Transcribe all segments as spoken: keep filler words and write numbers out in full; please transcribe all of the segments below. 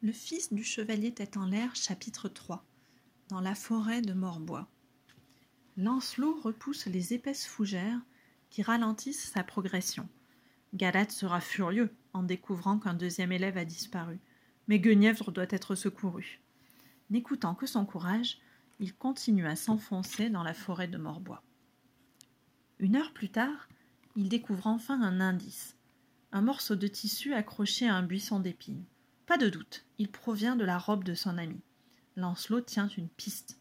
Le fils du chevalier tête en l'air, chapitre trois. Dans la forêt de Morbois. Lancelot repousse les épaisses fougères qui ralentissent sa progression. Galad sera furieux en découvrant qu'un deuxième élève a disparu, mais Guenièvre doit être secouru. N'écoutant que son courage, il continue à s'enfoncer dans la forêt de Morbois. Une heure plus tard, il découvre enfin un indice, un morceau de tissu accroché à un buisson d'épines. Pas de doute, il provient de la robe de son ami. Lancelot tient une piste.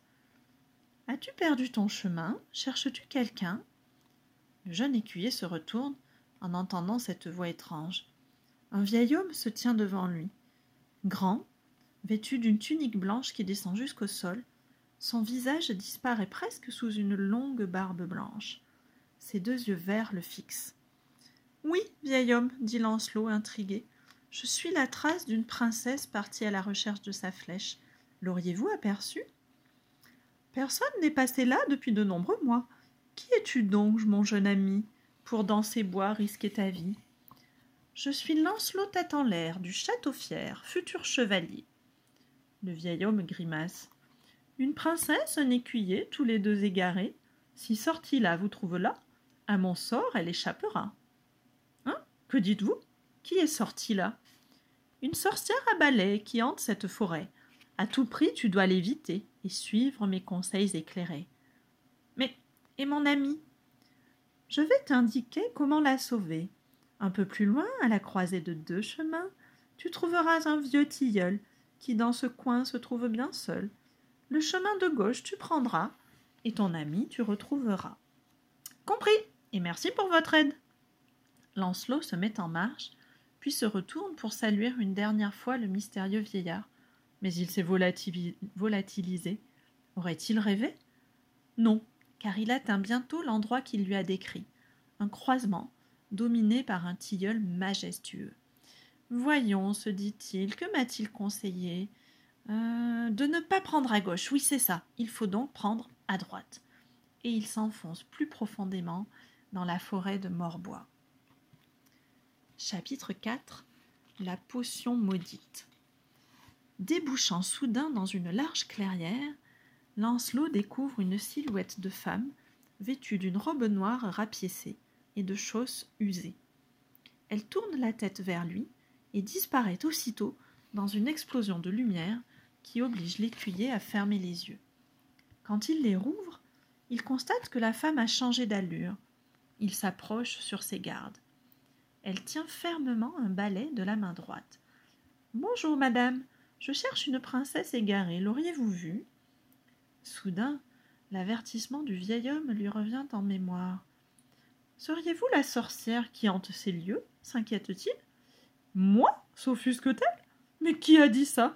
« As-tu perdu ton chemin? Cherches-tu quelqu'un » Le jeune écuyer se retourne en entendant cette voix étrange. Un vieil homme se tient devant lui. Grand, vêtu d'une tunique blanche qui descend jusqu'au sol, son visage disparaît presque sous une longue barbe blanche. Ses deux yeux verts le fixent. « Oui, vieil homme, dit Lancelot, intrigué. Je suis la trace d'une princesse partie à la recherche de sa flèche. L'auriez-vous aperçue ? Personne n'est passé là depuis de nombreux mois. Qui es-tu donc, mon jeune ami, pour dans ces bois risquer ta vie ? Je suis Lancelot tête en l'air, du château fier, futur chevalier. Le vieil homme grimace. Une princesse, un écuyer, tous les deux égarés. Si sortie là vous trouve là, à mon sort elle échappera. Hein ? Que dites-vous ? Qui est sorti là ? Une sorcière à balai qui hante cette forêt. À tout prix, tu dois l'éviter et suivre mes conseils éclairés. Mais, et mon ami ? Je vais t'indiquer comment la sauver. Un peu plus loin, à la croisée de deux chemins, tu trouveras un vieux tilleul qui dans ce coin se trouve bien seul. Le chemin de gauche tu prendras et ton ami tu retrouveras. Compris, et merci pour votre aide. Lancelot se met en marche, puis se retourne pour saluer une dernière fois le mystérieux vieillard. Mais il s'est volatilisé. Aurait-il rêvé ? Non, car il atteint bientôt l'endroit qu'il lui a décrit. Un croisement, dominé par un tilleul majestueux. Voyons, se dit-il, que m'a-t-il conseillé ? euh, De ne pas prendre à gauche, oui c'est ça, il faut donc prendre à droite. Et il s'enfonce plus profondément dans la forêt de Morbois. Chapitre quatre. La potion maudite. Débouchant soudain dans une large clairière, Lancelot découvre une silhouette de femme vêtue d'une robe noire rapiécée et de chausses usées. Elle tourne la tête vers lui et disparaît aussitôt dans une explosion de lumière qui oblige l'écuyer à fermer les yeux. Quand il les rouvre, il constate que la femme a changé d'allure. Il s'approche sur ses gardes. Elle tient fermement un balai de la main droite. « Bonjour, madame, je cherche une princesse égarée, l'auriez-vous vue ?» Soudain, l'avertissement du vieil homme lui revient en mémoire. « Seriez-vous la sorcière qui hante ces lieux ?» s'inquiète-t-il. « Moi ? S'offusque-t-elle ? Mais qui a dit ça ?»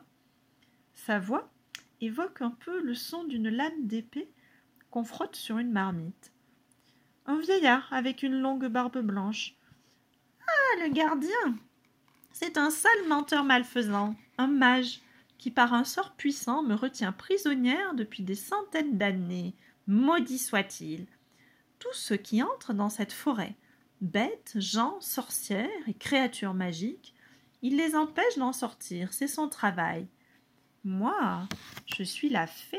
Sa voix évoque un peu le son d'une lame d'épée qu'on frotte sur une marmite. Un vieillard avec une longue barbe blanche. « Ah, le gardien ! C'est un sale menteur malfaisant, un mage, qui par un sort puissant me retient prisonnière depuis des centaines d'années. Maudit soit-il ! Tous ceux qui entrent dans cette forêt, bêtes, gens, sorcières et créatures magiques, il les empêche d'en sortir, c'est son travail. Moi, je suis la fée. »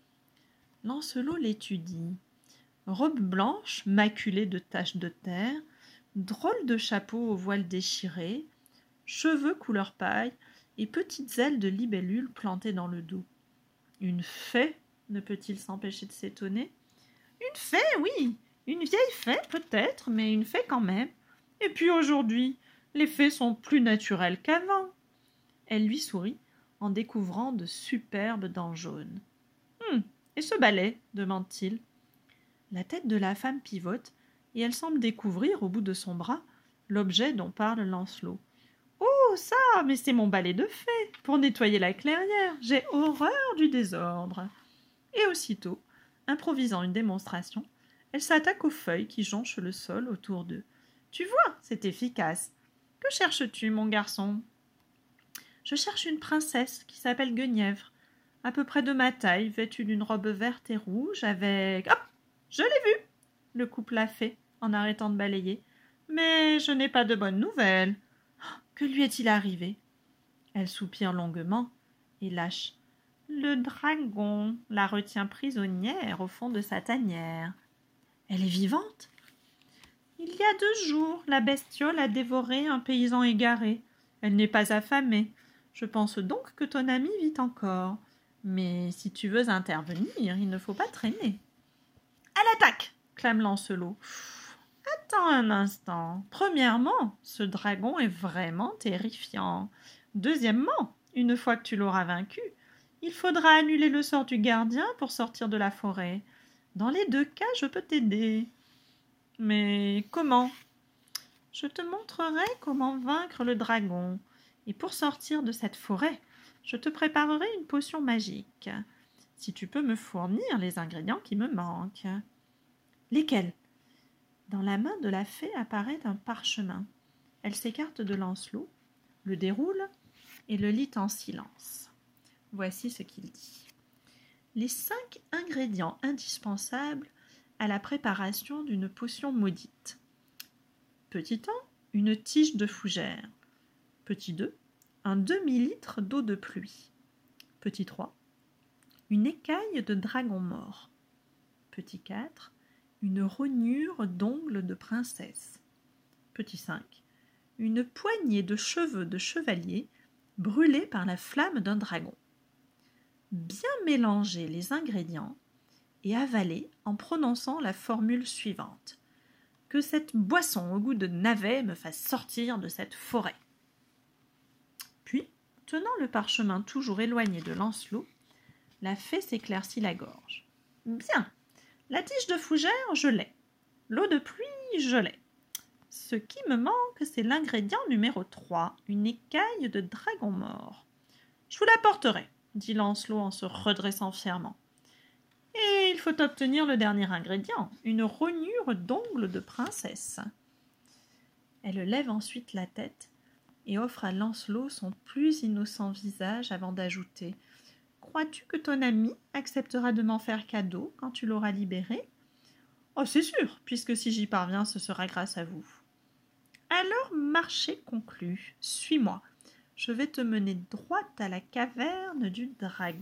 Lancelot l'étudie. Robe blanche, maculée de taches de terre, drôle de chapeau au voile déchiré, cheveux couleur paille et petites ailes de libellule plantées dans le dos. Une fée, ne peut-il s'empêcher de s'étonner ? Une fée, oui, une vieille fée peut-être, mais une fée quand même. Et puis aujourd'hui, les fées sont plus naturelles qu'avant. Elle lui sourit en découvrant de superbes dents jaunes. Hum, et ce balai ? demande-t-il. La tête de la femme pivote et elle semble découvrir au bout de son bras l'objet dont parle Lancelot. Oh, ça, mais c'est mon balai de fée, pour nettoyer la clairière. J'ai horreur du désordre. Et aussitôt, improvisant une démonstration, elle s'attaque aux feuilles qui jonchent le sol autour d'eux. Tu vois, c'est efficace. Que cherches-tu, mon garçon ? Je cherche une princesse qui s'appelle Guenièvre, à peu près de ma taille, vêtue d'une robe verte et rouge, avec... Hop ! Je l'ai vue ! Le couple a fait, en arrêtant de balayer. Mais je n'ai pas de bonnes nouvelles. Que lui est-il arrivé ? Elle soupire longuement et lâche. Le dragon la retient prisonnière au fond de sa tanière. Elle est vivante? Il y a deux jours, la bestiole a dévoré un paysan égaré. Elle n'est pas affamée. Je pense donc que ton amie vit encore. Mais si tu veux intervenir, il ne faut pas traîner. À l'attaque! Clame Lancelot. Attends un instant. Premièrement, ce dragon est vraiment terrifiant. Deuxièmement, une fois que tu l'auras vaincu, il faudra annuler le sort du gardien pour sortir de la forêt. Dans les deux cas, je peux t'aider. Mais comment? Je te montrerai comment vaincre le dragon. Et pour sortir de cette forêt, je te préparerai une potion magique. Si tu peux me fournir les ingrédients qui me manquent. Lesquels? Dans la main de la fée apparaît un parchemin. Elle s'écarte de Lancelot, le déroule et le lit en silence. Voici ce qu'il dit. Les cinq ingrédients indispensables à la préparation d'une potion maudite. Petit un, une tige de fougère. Petit deux, un demi-litre d'eau de pluie. Petit trois, une écaille de dragon mort. Petit quatre, une rognure d'ongles de princesse. Petit cinq, une poignée de cheveux de chevalier brûlés par la flamme d'un dragon. Bien mélanger les ingrédients et avaler en prononçant la formule suivante. Que cette boisson au goût de navet me fasse sortir de cette forêt. Puis, tenant le parchemin toujours éloigné de Lancelot, la fée s'éclaircit la gorge. Bien, la tige de fougère, je l'ai. L'eau de pluie, je l'ai. Ce qui me manque, c'est l'ingrédient numéro trois, une écaille de dragon mort. Je vous l'apporterai, dit Lancelot en se redressant fièrement. Et il faut obtenir le dernier ingrédient, une rognure d'ongles de princesse. Elle lève ensuite la tête et offre à Lancelot son plus innocent visage avant d'ajouter « Crois-tu que ton ami acceptera de m'en faire cadeau quand tu l'auras libéré ?»« Oh, c'est sûr, puisque si j'y parviens, ce sera grâce à vous. »« Alors, marché conclu, suis-moi. Je vais te mener droit à la caverne du dragon. »